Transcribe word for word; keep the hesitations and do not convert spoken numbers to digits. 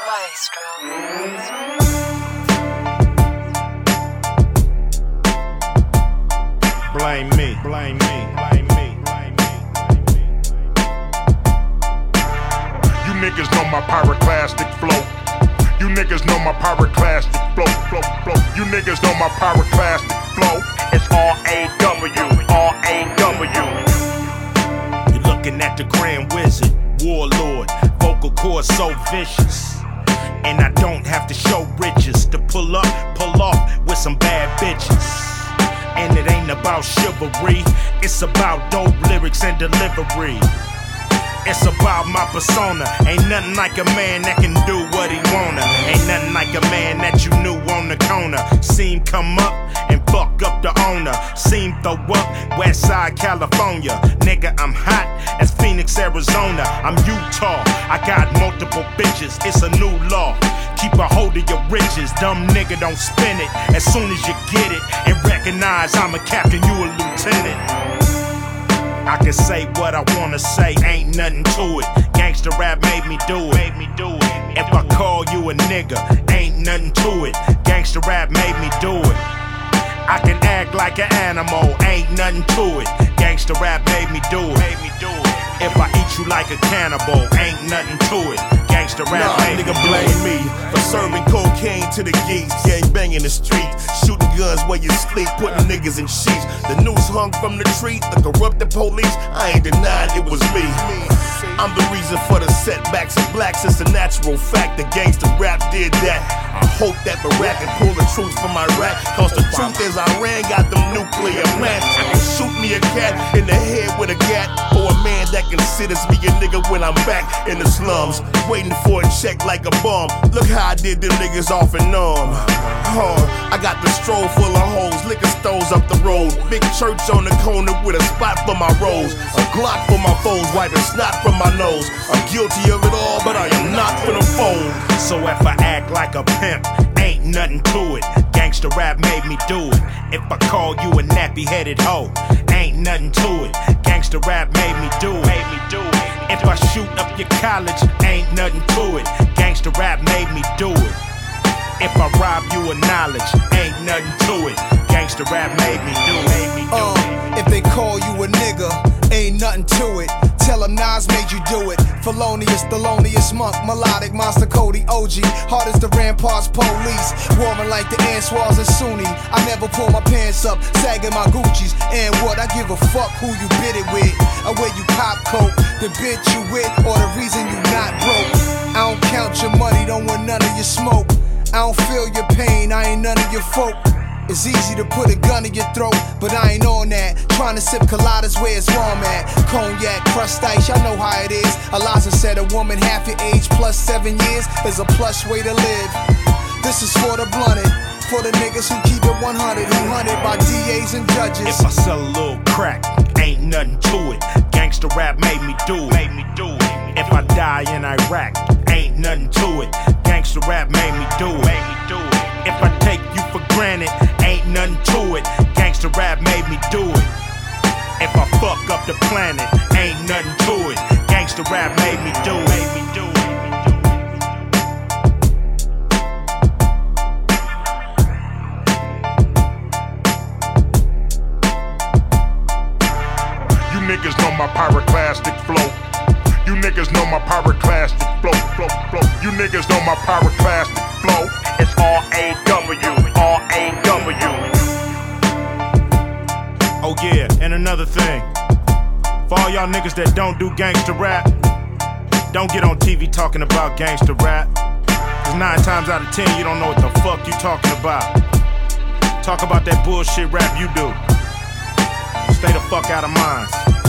Maestro. Blame me, blame me, blame me, blame me, blame me. You niggas know my pyroclastic flow. You niggas know my pyroclastic flow, flow, flow. You niggas know my pyroclastic flow. It's R A W, R A W. You're looking at the Grand Wizard, Warlord, vocal cords so vicious. And I don't have to show riches to pull up, pull off with some bad bitches. And it ain't about chivalry, it's about dope lyrics and delivery. It's about my persona. Ain't nothing like a man that can do what he wanna. Ain't nothing like a man that you knew on the corner. See him come up and fuck up the owner. See him throw up Westside, California. Nigga, I'm hot as Phoenix, Arizona. I'm Utah, I got multiple bitches. It's a new law. Keep a hold of your riches. Dumb nigga, don't spin it as soon as you get it. And recognize I'm a captain, you a lieutenant. I can say what I wanna say, ain't nothing to it. Gangsta rap made me do it. Made me do it. If I call you a nigga, ain't nothing to it. Gangsta rap made me do it. I can act like an animal, ain't nothing to it. Gangsta rap made me do it. Made me do it. If I eat you like a cannibal, ain't nothing to it. Gangsta rap nah, made nigga me do blame it. me for serving cocaine to the geeks. Gang bang in the street, shooting guns where you sleep, putting niggas in sheets. The news hung from the tree, the corrupted police. I ain't denying it was me. I'm the reason for the setbacks of blacks. It's a natural fact that gangsta rap did that. I hope that Barack can pull the truth from Iraq. Cause the truth is Iran got them nuclear plants. I can shoot me a cat in the head with a gat. Or a man that considers me a nigga when I'm back in the slums, waiting for a check like a bum. Look how I did them niggas off and on. Huh. I got the stroll full of hoes, liquor stores up the road. Big church on the corner with a spot for my rose. A Glock for my foes, wiping snot from my nose. I'm guilty of it all, but I am not for the fold. So if I act like a pimp, ain't nothing to it. Gangsta rap made me do it. If I call you a nappy-headed hoe, ain't nothing to it. Gangsta rap made me do it. Made me do it. If I shoot up your college, ain't nothing to it. Gangsta rap made me do it. If I rob you of knowledge, ain't nothing to it. Gangsta rap made me do it. Made me do uh, it. If they call you a nigga, ain't nothing to it. Tell them Nas made you do it. Felonious, Thelonious Monk, Melodic, Monster Cody, O G. Hard as the Ramparts police. Warring like the Answars and Sunni. I never pull my pants up, sagging my Gucci's. And what, I give a fuck who you bid it with. Or where you cop coke, the bitch you with, or the reason you not broke. I don't count your money, don't want none of your smoke. I don't feel your pain, I ain't none of your folk. It's easy to put a gun in your throat, but I ain't on that. Trying to sip coladas where it's warm at. Cognac, crushed ice, y'all know how it is. Eliza said a woman half your age plus seven years is a plush way to live. This is for the blunted, for the niggas who keep it one hundred, who hunted by D As and judges. If I sell a little crack, ain't nothing to it. Gangsta rap made me do it. Made me do it. If I die in Iraq, ain't nothing to it. Gangsta rap made me do it. Made me do it. If I take you for granted, ain't nothing to it. Gangsta rap made me do it. If I fuck up the planet, ain't nothing to it. Gangsta rap made me do it. Made me do it. You niggas know my pyroclastic flow. You niggas know my pyroclastic flow, flow, flow. You niggas know my pyroclastic flow. It's R A W, R A W. Oh yeah, and another thing. For all y'all niggas that don't do gangsta rap, don't get on T V talking about gangsta rap. Cause nine times out of ten you don't know what the fuck you talking about. Talk about that bullshit rap you do. Stay the fuck out of mine.